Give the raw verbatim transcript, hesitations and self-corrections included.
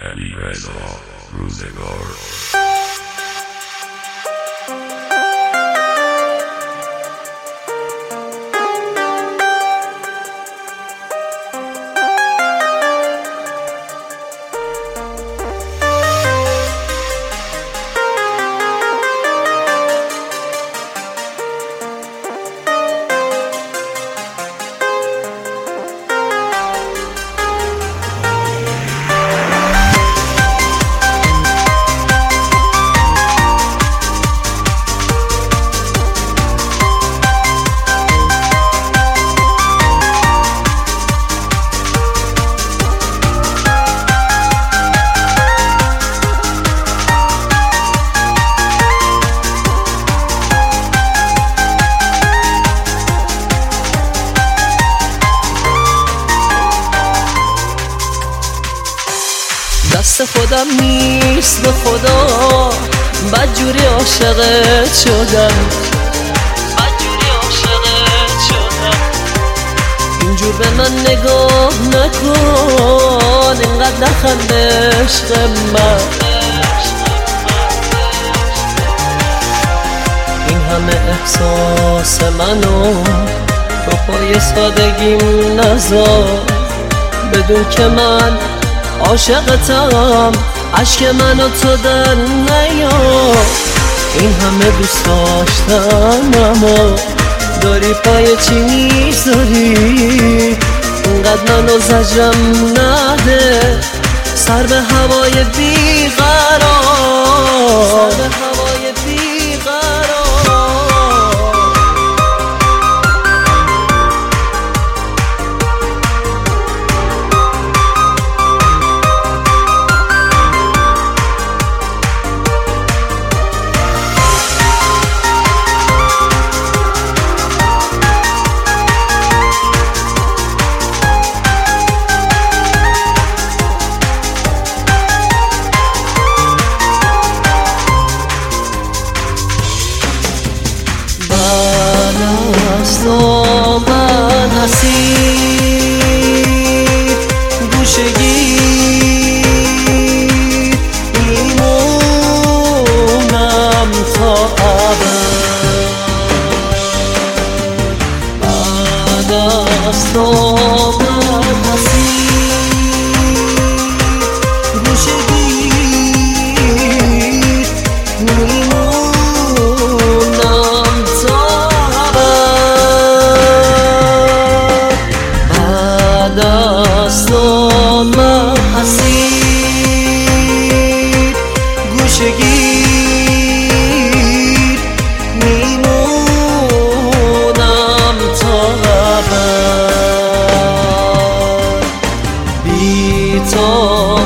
علی رضا روزگار. دست خودم نیست به خدا، بدجوری عاشقت شدم، بدجوری عاشقت شدم. اینجور به من نگاه نکن، اینقدر نخند عشق من. این همه احساس منو رو پای سادگیم نذار، بدون که من عاشقتم، عشق من و تو در نیار. این همه دوست داشتم اما داری پای چی میذاری؟ اینقدر منو زجرم نده، سر به هوای بیقرار، سر به هوای بیقرار. من حسیر گوشگیر میمونم تا ابد، بعد از تو من حسیر گوشگیر میمونم تا من حسیر گوشگیر میمونم تا ابد، بی تو